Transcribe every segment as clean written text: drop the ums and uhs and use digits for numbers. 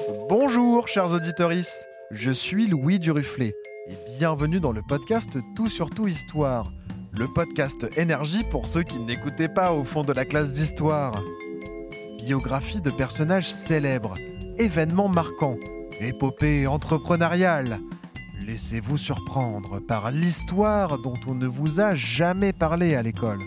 Bonjour chers auditorices, je suis Louis Duruflé et bienvenue dans le podcast Tout sur tout Histoire, le podcast énergie pour ceux qui n'écoutaient pas au fond de la classe d'histoire. Biographie de personnages célèbres, événements marquants, épopées entrepreneuriales. Laissez-vous surprendre par l'histoire dont on ne vous a jamais parlé à l'école.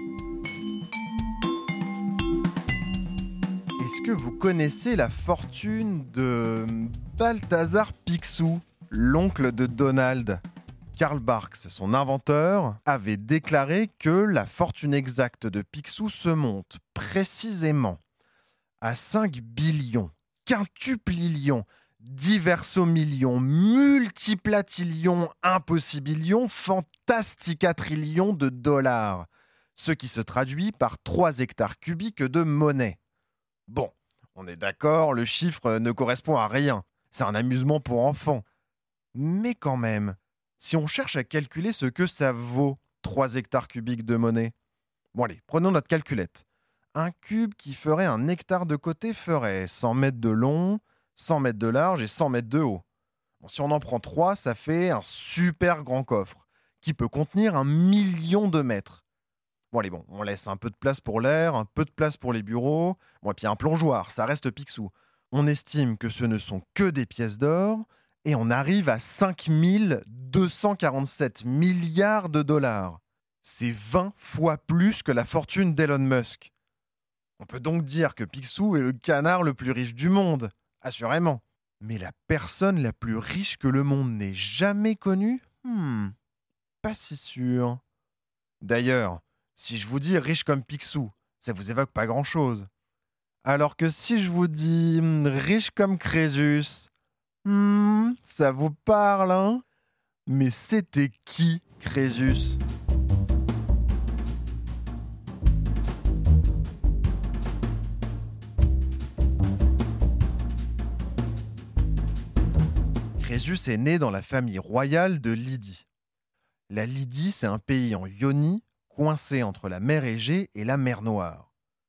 Est-ce que vous connaissez la fortune de Balthazar Picsou, l'oncle de Donald ? Karl Barks, son inventeur, avait déclaré que la fortune exacte de Picsou se monte précisément à 5 billions, quintuplillions, diversomillions, multiplatillions, impossibillions, fantasticatrillions de dollars, ce qui se traduit par 3 hectares cubiques de monnaie. Bon, on est d'accord, le chiffre ne correspond à rien. C'est un amusement pour enfants. Mais quand même, si on cherche à calculer ce que ça vaut, 3 hectares cubiques de monnaie. Bon allez, prenons notre calculette. Un cube qui ferait un hectare de côté ferait 100 mètres de long, 100 mètres de large et 100 mètres de haut. Bon, si on en prend 3, ça fait un super grand coffre qui peut contenir 1 million de mètres. Bon allez, on laisse un peu de place pour l'air, un peu de place pour les bureaux, et puis un plongeoir, ça reste Picsou. On estime que ce ne sont que des pièces d'or, et on arrive à 5 247 milliards de dollars. C'est 20 fois plus que la fortune d'Elon Musk. On peut donc dire que Picsou est le canard le plus riche du monde, assurément. Mais la personne la plus riche que le monde n'ait jamais connue ? Pas si sûr. D'ailleurs, si je vous dis riche comme Picsou, ça vous évoque pas grand-chose. Alors que si je vous dis riche comme Crésus, ça vous parle, hein ? Mais c'était qui, Crésus ? Crésus est né dans la famille royale de Lydie. La Lydie, c'est un pays en Ionie, coincé entre la mer Égée et la mer Noire.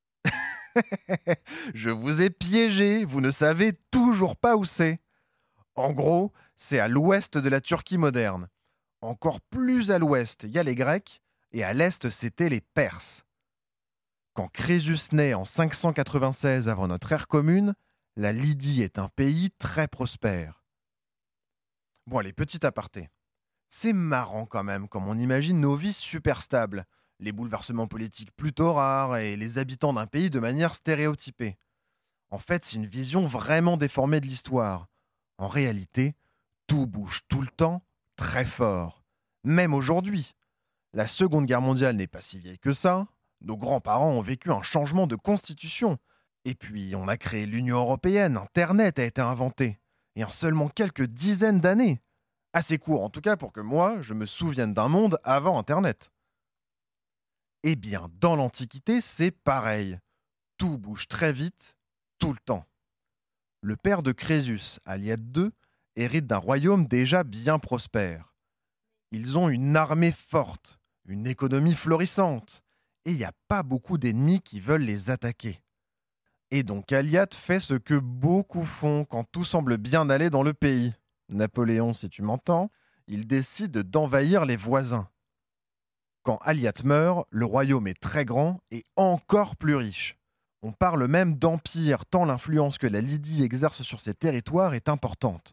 Je vous ai piégé, vous ne savez toujours pas où c'est. En gros, c'est à l'ouest de la Turquie moderne. Encore plus à l'ouest, il y a les Grecs, et à l'est, c'étaient les Perses. Quand Crésus naît en 596 avant notre ère commune, la Lydie est un pays très prospère. Bon allez, petit aparté. C'est marrant quand même, comme on imagine nos vies super stables, les bouleversements politiques plutôt rares et les habitants d'un pays de manière stéréotypée. En fait, c'est une vision vraiment déformée de l'histoire. En réalité, tout bouge tout le temps, très fort. Même aujourd'hui. La Seconde Guerre mondiale n'est pas si vieille que ça. Nos grands-parents ont vécu un changement de constitution. Et puis, on a créé l'Union européenne, Internet a été inventé. Et en seulement quelques dizaines d'années. Assez court en tout cas pour que moi, je me souvienne d'un monde avant Internet. Eh bien, dans l'Antiquité, c'est pareil. Tout bouge très vite, tout le temps. Le père de Crésus, Aliade II, hérite d'un royaume déjà bien prospère. Ils ont une armée forte, une économie florissante, et il n'y a pas beaucoup d'ennemis qui veulent les attaquer. Et donc Aliade fait ce que beaucoup font quand tout semble bien aller dans le pays. Napoléon, si tu m'entends, il décide d'envahir les voisins. Quand Aliade meurt, le royaume est très grand et encore plus riche. On parle même d'empire tant l'influence que la Lydie exerce sur ces territoires est importante.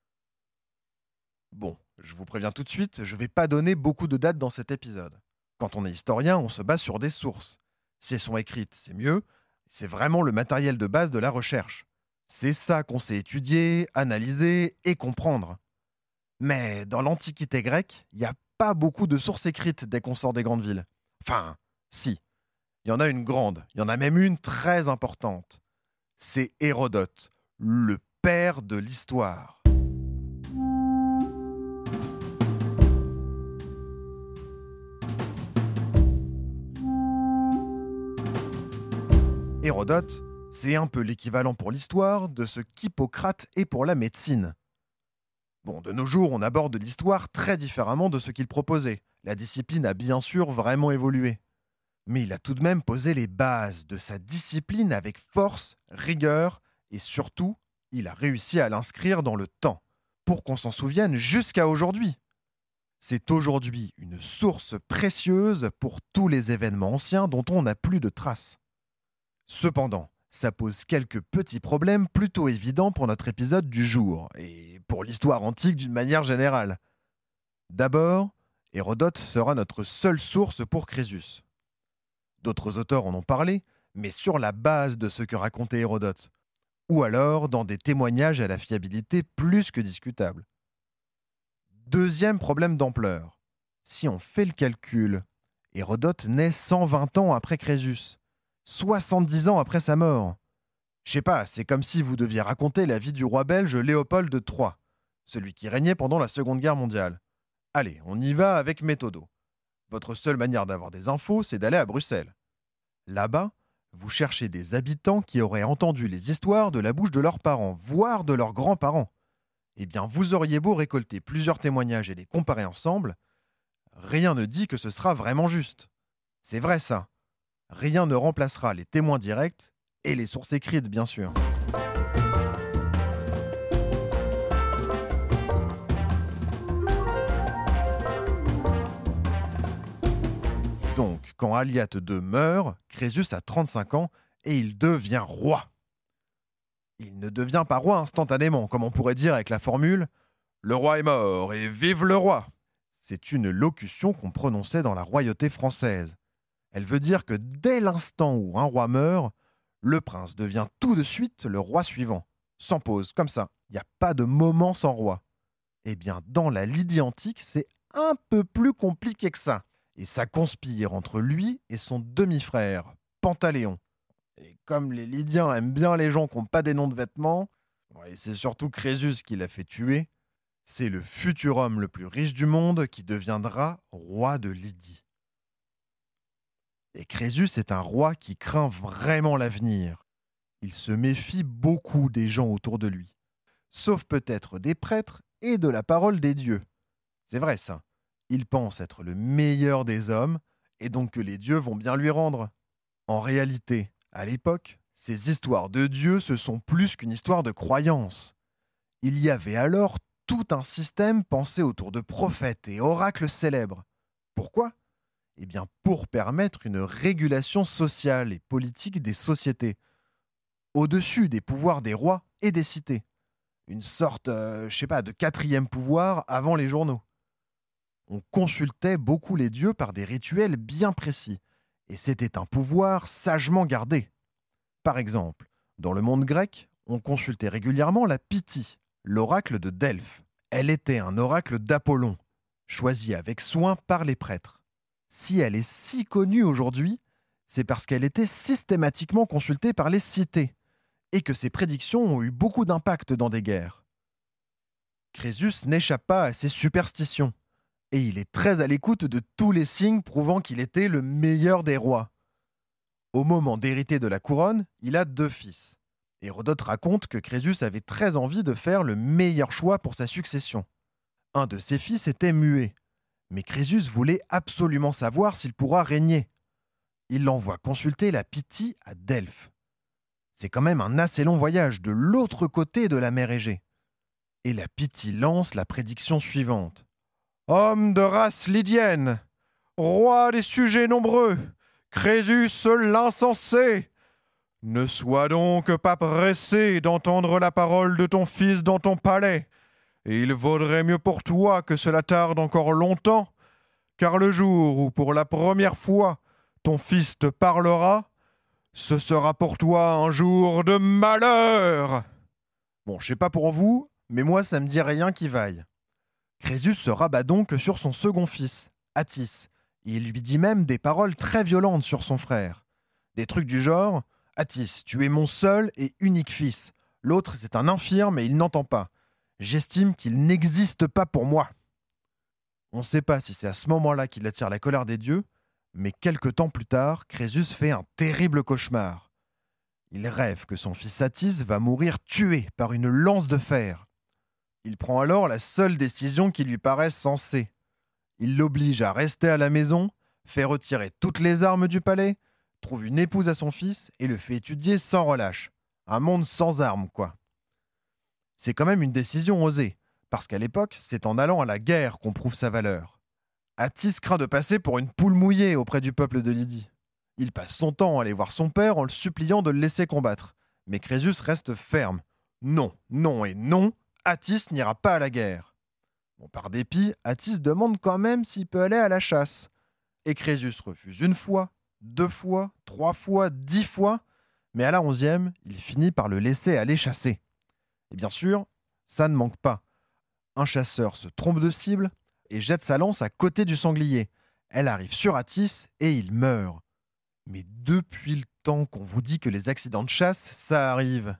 Bon, je vous préviens tout de suite, je ne vais pas donner beaucoup de dates dans cet épisode. Quand on est historien, on se base sur des sources. Si elles sont écrites, c'est mieux. C'est vraiment le matériel de base de la recherche. C'est ça qu'on sait étudier, analyser et comprendre. Mais dans l'Antiquité grecque, il n'y a pas beaucoup de sources écrites dès qu'on sort des grandes villes. Enfin, si. Il y en a une grande, il y en a même une très importante. C'est Hérodote, le père de l'histoire. Hérodote, c'est un peu l'équivalent pour l'histoire de ce qu'Hippocrate est pour la médecine. Bon, de nos jours, on aborde l'histoire très différemment de ce qu'il proposait. La discipline a bien sûr vraiment évolué. Mais il a tout de même posé les bases de sa discipline avec force, rigueur et surtout Il a réussi à l'inscrire dans le temps, pour qu'on s'en souvienne jusqu'à aujourd'hui. C'est aujourd'hui une source précieuse pour tous les événements anciens dont on n'a plus de traces. Cependant, ça pose quelques petits problèmes plutôt évidents pour notre épisode du jour, et pour l'histoire antique d'une manière générale. D'abord, Hérodote sera notre seule source pour Crésus. D'autres auteurs en ont parlé, mais sur la base de ce que racontait Hérodote, ou alors dans des témoignages à la fiabilité plus que discutable. Deuxième problème d'ampleur. Si on fait le calcul, Hérodote naît 120 ans après Crésus, 70 ans après sa mort. Je sais pas, c'est comme si vous deviez raconter la vie du roi belge Léopold III, celui qui régnait pendant la Seconde Guerre mondiale. Allez, on y va avec méthodo. Votre seule manière d'avoir des infos, c'est d'aller à Bruxelles. Là-bas, vous cherchez des habitants qui auraient entendu les histoires de la bouche de leurs parents, voire de leurs grands-parents. Eh bien, vous auriez beau récolter plusieurs témoignages et les comparer ensemble, rien ne dit que ce sera vraiment juste. C'est vrai ça. Rien ne remplacera les témoins directs et les sources écrites, bien sûr. Donc, quand Aliate II meurt, Crésus a 35 ans et il devient roi. Il ne devient pas roi instantanément, comme on pourrait dire avec la formule « Le roi est mort et vive le roi ». C'est une locution qu'on prononçait dans la royauté française. Elle veut dire que dès l'instant où un roi meurt, le prince devient tout de suite le roi suivant, sans pause, comme ça. Il n'y a pas de moment sans roi. Eh bien, dans la Lydie antique, c'est un peu plus compliqué que ça. Et ça conspire entre lui et son demi-frère, Pantaléon. Et comme les Lydiens aiment bien les gens qui n'ont pas des noms de vêtements, et c'est surtout Crésus qui l'a fait tuer, c'est le futur homme le plus riche du monde qui deviendra roi de Lydie. Et Crésus est un roi qui craint vraiment l'avenir. Il se méfie beaucoup des gens autour de lui, sauf peut-être des prêtres et de la parole des dieux. C'est vrai ça. Il pense être le meilleur des hommes, et donc que les dieux vont bien lui rendre. En réalité, à l'époque, ces histoires de dieux, ce sont plus qu'une histoire de croyance. Il y avait alors tout un système pensé autour de prophètes et oracles célèbres. Pourquoi ? Eh bien, pour permettre une régulation sociale et politique des sociétés, au-dessus des pouvoirs des rois et des cités. Une sorte, de quatrième pouvoir avant les journaux. On consultait beaucoup les dieux par des rituels bien précis, et c'était un pouvoir sagement gardé. Par exemple, dans le monde grec, on consultait régulièrement la Pythie, l'oracle de Delphes. Elle était un oracle d'Apollon, choisi avec soin par les prêtres. Si elle est si connue aujourd'hui, c'est parce qu'elle était systématiquement consultée par les cités, et que ses prédictions ont eu beaucoup d'impact dans des guerres. Crésus n'échappe pas à ses superstitions, et il est très à l'écoute de tous les signes prouvant qu'il était le meilleur des rois. Au moment d'hériter de la couronne, il a 2 fils. Hérodote raconte que Crésus avait très envie de faire le meilleur choix pour sa succession. Un de ses fils était muet, mais Crésus voulait absolument savoir s'il pourra régner. Il l'envoie consulter la Pythie à Delphes. C'est quand même un assez long voyage de l'autre côté de la mer Égée. Et la Pythie lance la prédiction suivante. « Homme de race lydienne, roi des sujets nombreux, Crésus l'insensé, ne sois donc pas pressé d'entendre la parole de ton fils dans ton palais, et il vaudrait mieux pour toi que cela tarde encore longtemps, car le jour où pour la première fois ton fils te parlera, ce sera pour toi un jour de malheur. » Bon, je sais pas pour vous, mais moi ça me dit rien qui vaille. Crésus se rabat donc sur son second fils, Attis, et il lui dit même des paroles très violentes sur son frère. Des trucs du genre « Attis, tu es mon seul et unique fils. L'autre, c'est un infirme et il n'entend pas. J'estime qu'il n'existe pas pour moi. » On ne sait pas si c'est à ce moment-là qu'il attire la colère des dieux, mais quelque temps plus tard, Crésus fait un terrible cauchemar. Il rêve que son fils Attis va mourir tué par une lance de fer. Il prend alors la seule décision qui lui paraît sensée. Il l'oblige à rester à la maison, fait retirer toutes les armes du palais, trouve une épouse à son fils et le fait étudier sans relâche. Un monde sans armes, quoi. C'est quand même une décision osée, parce qu'à l'époque, c'est en allant à la guerre qu'on prouve sa valeur. Attis craint de passer pour une poule mouillée auprès du peuple de Lydie. Il passe son temps à aller voir son père en le suppliant de le laisser combattre. Mais Crésus reste ferme. Non, non et non, Attis n'ira pas à la guerre. Bon, par dépit, Attis demande quand même s'il peut aller à la chasse. Et Crésus refuse une fois, 2 fois, 3 fois, 10 fois, mais à la 11e, il finit par le laisser aller chasser. Et bien sûr, ça ne manque pas. Un chasseur se trompe de cible et jette sa lance à côté du sanglier. Elle arrive sur Attis et il meurt. Mais depuis le temps qu'on vous dit que les accidents de chasse, ça arrive.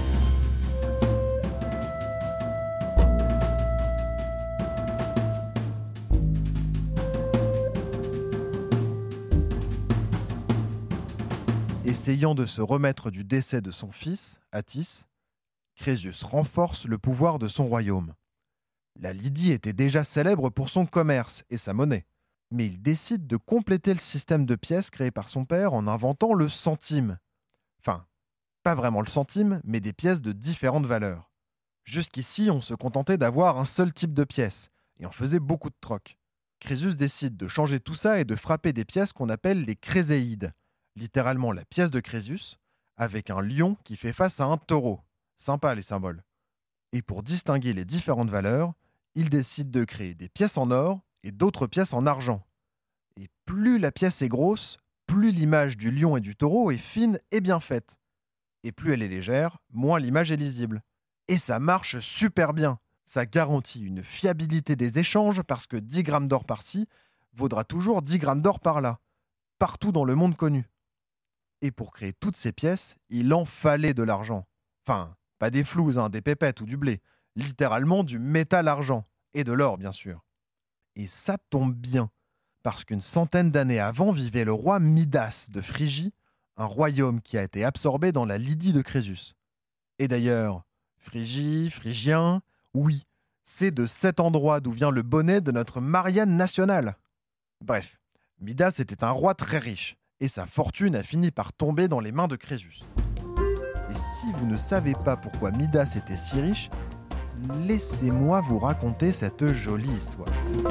Essayant de se remettre du décès de son fils, Attis, Crésus renforce le pouvoir de son royaume. La Lydie était déjà célèbre pour son commerce et sa monnaie, mais il décide de compléter le système de pièces créé par son père en inventant le centime. Enfin, pas vraiment le centime, mais des pièces de différentes valeurs. Jusqu'ici, on se contentait d'avoir un seul type de pièce, et on faisait beaucoup de troc. Crésus décide de changer tout ça et de frapper des pièces qu'on appelle les créséides, littéralement la pièce de Crésus, avec un lion qui fait face à un taureau. Sympa les symboles. Et pour distinguer les différentes valeurs, il décide de créer des pièces en or et d'autres pièces en argent. Et plus la pièce est grosse, plus l'image du lion et du taureau est fine et bien faite. Et plus elle est légère, moins l'image est lisible. Et ça marche super bien. Ça garantit une fiabilité des échanges parce que 10 grammes d'or par-ci vaudra toujours 10 grammes d'or par-là, partout dans le monde connu. Et pour créer toutes ces pièces, il en fallait de l'argent. Enfin, pas des floues, des pépettes ou du blé. Littéralement du métal argent. Et de l'or, bien sûr. Et ça tombe bien, parce qu'une centaine d'années avant vivait le roi Midas de Phrygie, un royaume qui a été absorbé dans la Lydie de Crésus. Et d'ailleurs, Phrygie, Phrygien, oui, c'est de cet endroit d'où vient le bonnet de notre Marianne nationale. Bref, Midas était un roi très riche, et sa fortune a fini par tomber dans les mains de Crésus. Et si vous ne savez pas pourquoi Midas était si riche, laissez-moi vous raconter cette jolie histoire.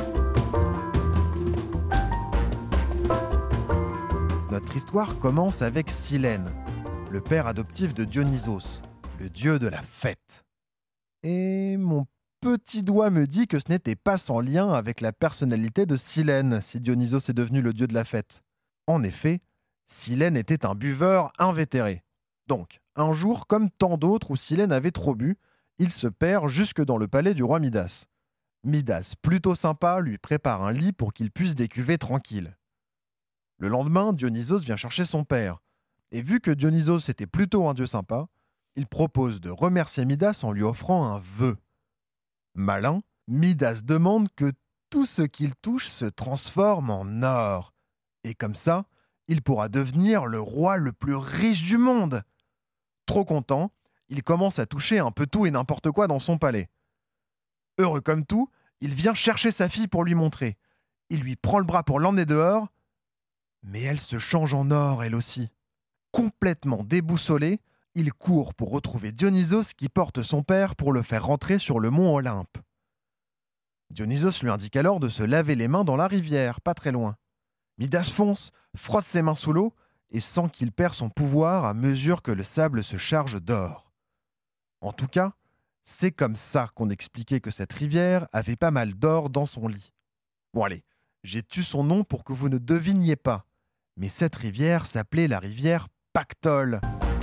Notre histoire commence avec Silène, le père adoptif de Dionysos, le dieu de la fête. Et mon petit doigt me dit que ce n'était pas sans lien avec la personnalité de Silène si Dionysos est devenu le dieu de la fête. En effet, Silène était un buveur invétéré. Donc, un jour, comme tant d'autres où Silène avait trop bu, il se perd jusque dans le palais du roi Midas. Midas, plutôt sympa, lui prépare un lit pour qu'il puisse décuver tranquille. Le lendemain, Dionysos vient chercher son père. Et vu que Dionysos était plutôt un dieu sympa, il propose de remercier Midas en lui offrant un vœu. Malin, Midas demande que tout ce qu'il touche se transforme en or. Et comme ça, il pourra devenir le roi le plus riche du monde. Trop content, il commence à toucher un peu tout et n'importe quoi dans son palais. Heureux comme tout, il vient chercher sa fille pour lui montrer. Il lui prend le bras pour l'emmener dehors, mais elle se change en or elle aussi. Complètement déboussolé, il court pour retrouver Dionysos qui porte son père pour le faire rentrer sur le mont Olympe. Dionysos lui indique alors de se laver les mains dans la rivière, pas très loin. Midas fonce, frotte ses mains sous l'eau et sent qu'il perd son pouvoir à mesure que le sable se charge d'or. En tout cas, c'est comme ça qu'on expliquait que cette rivière avait pas mal d'or dans son lit. Bon allez, j'ai tué son nom pour que vous ne deviniez pas. Mais cette rivière s'appelait la rivière Pactole.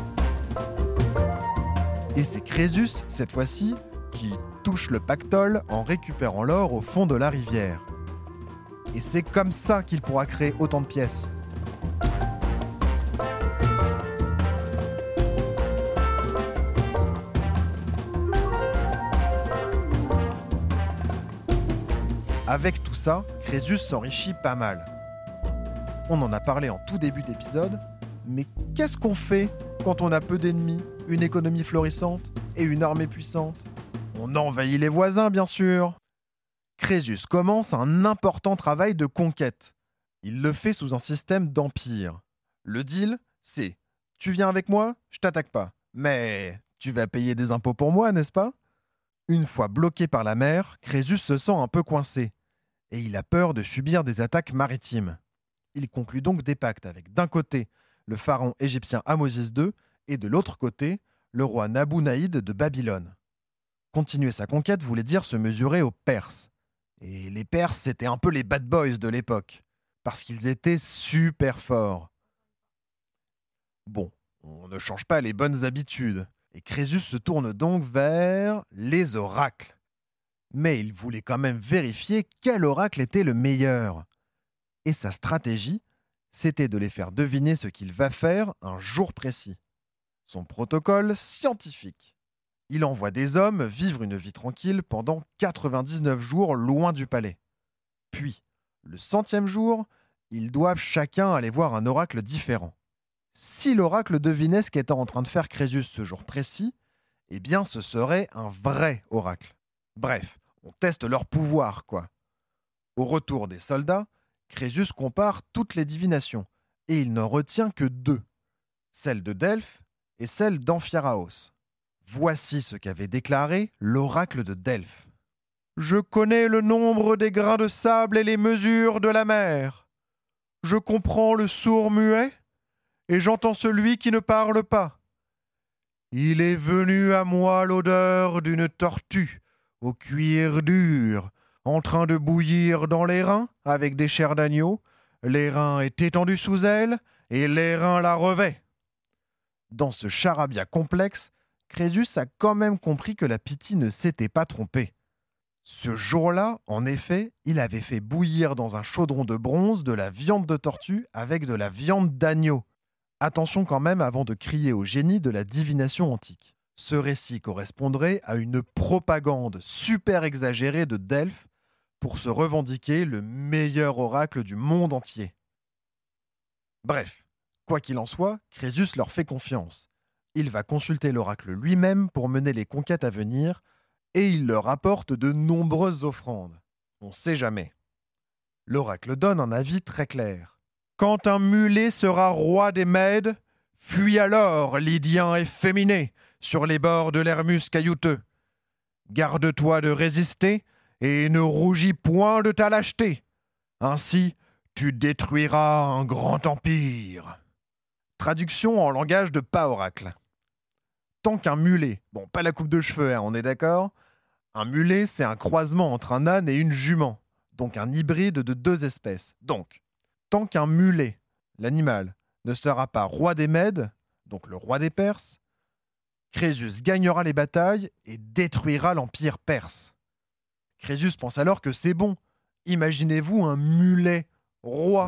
Et c'est Crésus, cette fois-ci, qui touche le pactole en récupérant l'or au fond de la rivière. Et c'est comme ça qu'il pourra créer autant de pièces. Avec tout ça, Crésus s'enrichit pas mal. On en a parlé en tout début d'épisode, mais qu'est-ce qu'on fait quand on a peu d'ennemis, une économie florissante et une armée puissante? On envahit les voisins, bien sûr. Crésus commence un important travail de conquête. Il le fait sous un système d'empire. Le deal, c'est « tu viens avec moi, je t'attaque pas, mais tu vas payer des impôts pour moi, n'est-ce pas ?» Une fois bloqué par la mer, Crésus se sent un peu coincé, et il a peur de subir des attaques maritimes. Il conclut donc des pactes avec d'un côté le pharaon égyptien Ahmosis II et de l'autre côté le roi Nabouna'id de Babylone. Continuer sa conquête voulait dire se mesurer aux Perses. Et les Perses, c'était un peu les bad boys de l'époque, parce qu'ils étaient super forts. Bon, on ne change pas les bonnes habitudes, et Crésus se tourne donc vers les oracles. Mais il voulait quand même vérifier quel oracle était le meilleur. Et sa stratégie, c'était de les faire deviner ce qu'il va faire un jour précis. Son protocole scientifique. Il envoie des hommes vivre une vie tranquille pendant 99 jours loin du palais. Puis, le 100e jour, ils doivent chacun aller voir un oracle différent. Si l'oracle devinait ce qu'était en train de faire Crésus ce jour précis, eh bien ce serait un vrai oracle. Bref, on teste leur pouvoir, quoi. Au retour des soldats, Crésus compare toutes les divinations, et il n'en retient que 2, celle de Delphes et celle d'Amphiaraos. Voici ce qu'avait déclaré l'oracle de Delphes. « Je connais le nombre des grains de sable et les mesures de la mer. Je comprends le sourd-muet et j'entends celui qui ne parle pas. Il est venu à moi l'odeur d'une tortue au cuir dur, en train de bouillir dans les reins avec des chairs d'agneau. Les reins étaient étendus sous elle et les reins la revêtent. » Dans ce charabia complexe, Crésus a quand même compris que la Pythie ne s'était pas trompée. Ce jour-là, en effet, il avait fait bouillir dans un chaudron de bronze de la viande de tortue avec de la viande d'agneau. Attention quand même avant de crier au génie de la divination antique. Ce récit correspondrait à une propagande super exagérée de Delphes pour se revendiquer le meilleur oracle du monde entier. Bref, quoi qu'il en soit, Crésus leur fait confiance. Il va consulter l'oracle lui-même pour mener les conquêtes à venir et il leur apporte de nombreuses offrandes. On ne sait jamais. L'oracle donne un avis très clair. « Quand un mulet sera roi des Mèdes, fuis alors, Lydien efféminé, sur les bords de l'Hermus caillouteux. Garde-toi de résister et ne rougis point de ta lâcheté. Ainsi, tu détruiras un grand empire. » Traduction en langage de pas oracle. Tant qu'un mulet, bon, pas la coupe de cheveux, on est d'accord? Un mulet, c'est un croisement entre un âne et une jument, donc un hybride de 2 espèces. Donc, tant qu'un mulet, l'animal, ne sera pas roi des Mèdes, donc le roi des Perses, Crésus gagnera les batailles et détruira l'empire perse. Crésus pense alors que c'est bon. Imaginez-vous un mulet roi.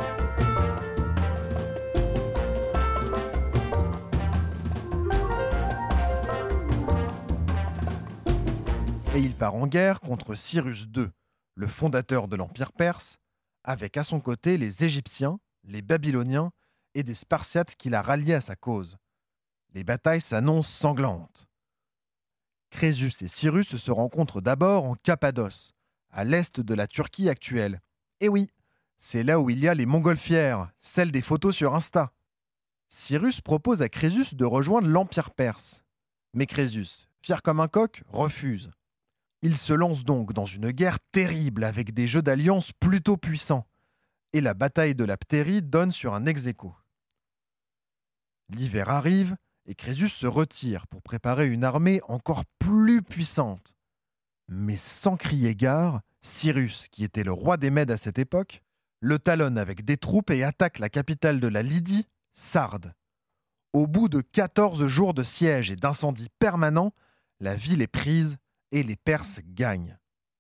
Et il part en guerre contre Cyrus II, le fondateur de l'Empire perse, avec à son côté les Égyptiens, les Babyloniens et des Spartiates qu'il a ralliés à sa cause. Les batailles s'annoncent sanglantes. Crésus et Cyrus se rencontrent d'abord en Cappadoce, à l'est de la Turquie actuelle. Et oui, c'est là où il y a les montgolfières, celles des photos sur Insta. Cyrus propose à Crésus de rejoindre l'Empire perse. Mais Crésus, fier comme un coq, refuse. Il se lance donc dans une guerre terrible avec des jeux d'alliance plutôt puissants. Et la bataille de la Ptérie donne sur un ex-aequo. L'hiver arrive et Crésus se retire pour préparer une armée encore plus puissante. Mais sans crier gare, Cyrus, qui était le roi des Mèdes à cette époque, le talonne avec des troupes et attaque la capitale de la Lydie, Sardes. Au bout de 14 jours de siège et d'incendie permanent, la ville est prise et les Perses gagnent.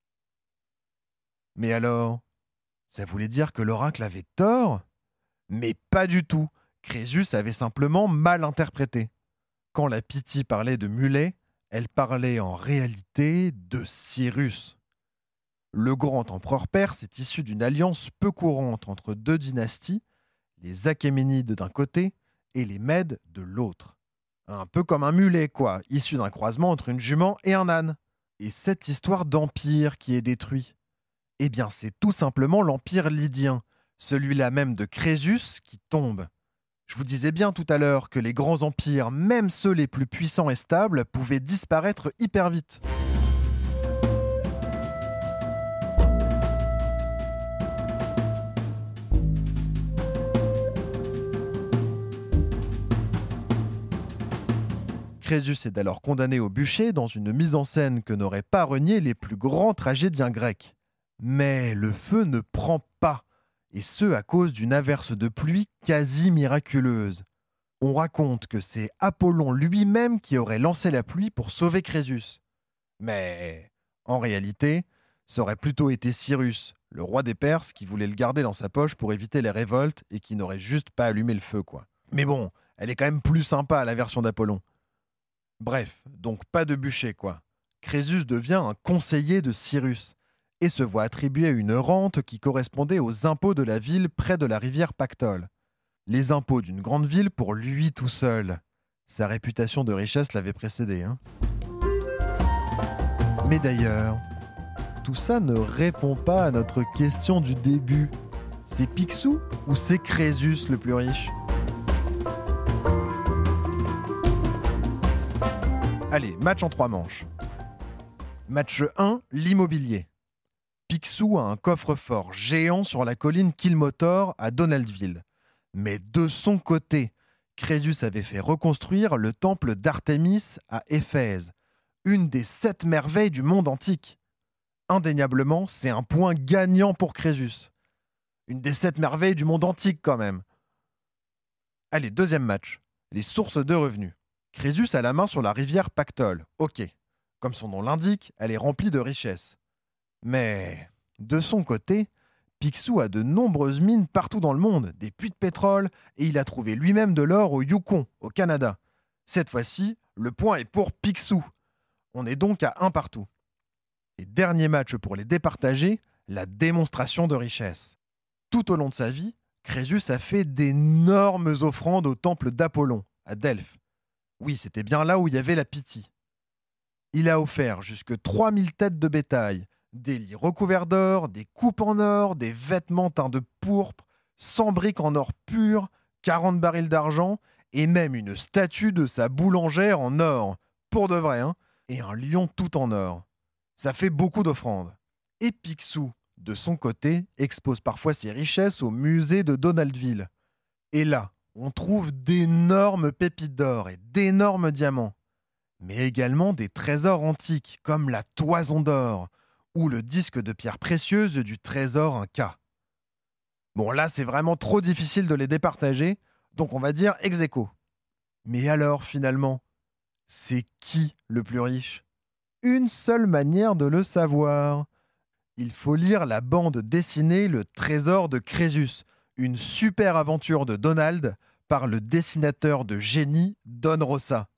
Mais alors, ça voulait dire que l'oracle avait tort? Mais pas du tout. Crésus avait simplement mal interprété. Quand la Pythie parlait de mulet, elle parlait en réalité de Cyrus. Le grand empereur perse est issu d'une alliance peu courante entre 2 dynasties, les Achéménides d'un côté et les Mèdes de l'autre. Un peu comme un mulet, quoi, issu d'un croisement entre une jument et un âne. Et cette histoire d'empire qui est détruit, eh bien c'est tout simplement l'empire lydien, celui-là même de Crésus qui tombe. Je vous disais bien tout à l'heure que les grands empires, même ceux les plus puissants et stables, pouvaient disparaître hyper vite. Crésus est alors condamné au bûcher dans une mise en scène que n'auraient pas renié les plus grands tragédiens grecs. Mais le feu ne prend pas, et ce à cause d'une averse de pluie quasi miraculeuse. On raconte que c'est Apollon lui-même qui aurait lancé la pluie pour sauver Crésus. Mais en réalité, ça aurait plutôt été Cyrus, le roi des Perses, qui voulait le garder dans sa poche pour éviter les révoltes et qui n'aurait juste pas allumé le feu, quoi. Mais bon, elle est quand même plus sympa, la version d'Apollon. Bref, donc pas de bûcher, quoi. Crésus devient un conseiller de Cyrus et se voit attribuer une rente qui correspondait aux impôts de la ville près de la rivière Pactole. Les impôts d'une grande ville pour lui tout seul. Sa réputation de richesse l'avait précédé, hein. Mais d'ailleurs, tout ça ne répond pas à notre question du début. C'est Picsou ou c'est Crésus le plus riche ? Allez, match en 3 manches. Match 1, l'immobilier. Picsou a un coffre-fort géant sur la colline Kilmotor à Donaldville. Mais de son côté, Crésus avait fait reconstruire le temple d'Artémis à Éphèse, une des 7 merveilles du monde antique. Indéniablement, c'est un point gagnant pour Crésus. Une des 7 merveilles du monde antique quand même. Allez, deuxième match, les sources de revenus. Crésus a la main sur la rivière Pactole, ok. Comme son nom l'indique, elle est remplie de richesses. Mais, de son côté, Picsou a de nombreuses mines partout dans le monde, des puits de pétrole, et il a trouvé lui-même de l'or au Yukon, au Canada. Cette fois-ci, le point est pour Picsou. On est donc à 1 partout. Et dernier match pour les départager, la démonstration de richesse. Tout au long de sa vie, Crésus a fait d'énormes offrandes au temple d'Apollon, à Delphes. Oui, c'était bien là où il y avait la Pythie. Il a offert jusque 3000 têtes de bétail, des lits recouverts d'or, des coupes en or, des vêtements teints de pourpre, 100 briques en or pur, 40 barils d'argent et même une statue de sa boulangère en or, pour de vrai, hein, et un lion tout en or. Ça fait beaucoup d'offrandes. Et Picsou, de son côté, expose parfois ses richesses au musée de Donaldville. Et là, on trouve d'énormes pépites d'or et d'énormes diamants, mais également des trésors antiques comme la toison d'or, ou le disque de pierre précieuse du trésor Inca. Bon, là, c'est vraiment trop difficile de les départager, donc on va dire ex aequo. Mais alors, finalement, c'est qui le plus riche ? Une seule manière de le savoir. Il faut lire la bande dessinée Le Trésor de Crésus, une super aventure de Donald par le dessinateur de génie Don Rosa.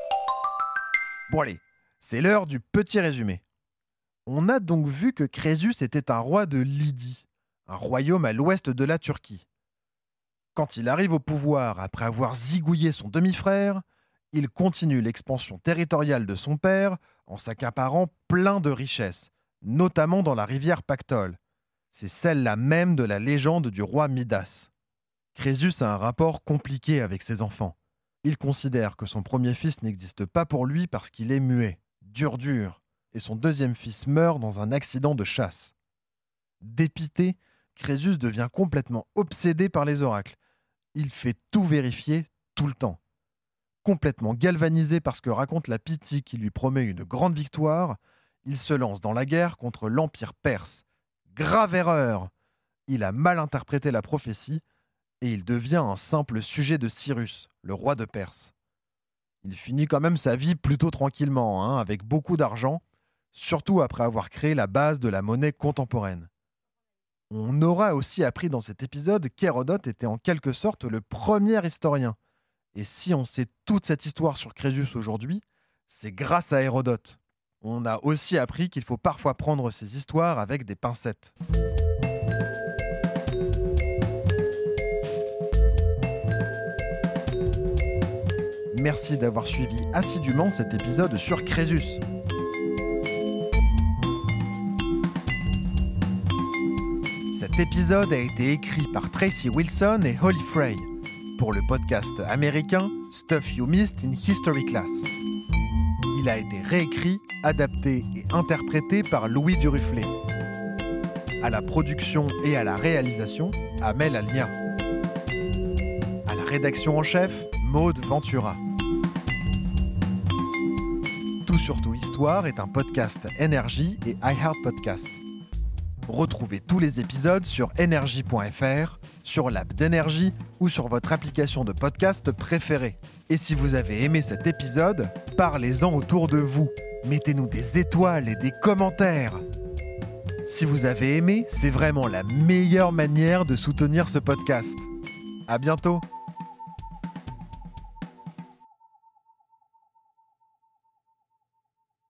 Bon allez, c'est l'heure du petit résumé. On a donc vu que Crésus était un roi de Lydie, un royaume à l'ouest de la Turquie. Quand il arrive au pouvoir après avoir zigouillé son demi-frère, il continue l'expansion territoriale de son père en s'accaparant plein de richesses, notamment dans la rivière Pactole. C'est celle-là même de la légende du roi Midas. Crésus a un rapport compliqué avec ses enfants. Il considère que son premier fils n'existe pas pour lui parce qu'il est muet, dur, et son deuxième fils meurt dans un accident de chasse. Dépité, Crésus devient complètement obsédé par les oracles. Il fait tout vérifier, tout le temps. Complètement galvanisé par ce que raconte la Pythie qui lui promet une grande victoire, il se lance dans la guerre contre l'Empire perse. Grave erreur! Il a mal interprété la prophétie et il devient un simple sujet de Cyrus, le roi de Perse. Il finit quand même sa vie plutôt tranquillement, avec beaucoup d'argent, surtout après avoir créé la base de la monnaie contemporaine. On aura aussi appris dans cet épisode qu'Hérodote était en quelque sorte le premier historien. Et si on sait toute cette histoire sur Crésus aujourd'hui, c'est grâce à Hérodote. On a aussi appris qu'il faut parfois prendre ces histoires avec des pincettes. Merci d'avoir suivi assidûment cet épisode sur Crésus. Cet épisode a été écrit par Tracy Wilson et Holly Frey pour le podcast américain Stuff You Missed in History Class. Il a été réécrit, adapté et interprété par Louis Duruflé. À la production et à la réalisation, Amel Almia. À la rédaction en chef, Maude Ventura. Surtout Histoire est un podcast Énergie et iHeart Podcast. Retrouvez tous les épisodes sur énergie.fr, sur l'app d'Énergie ou sur votre application de podcast préférée. Et si vous avez aimé cet épisode, parlez-en autour de vous. Mettez-nous des étoiles et des commentaires. Si vous avez aimé, c'est vraiment la meilleure manière de soutenir ce podcast. À bientôt.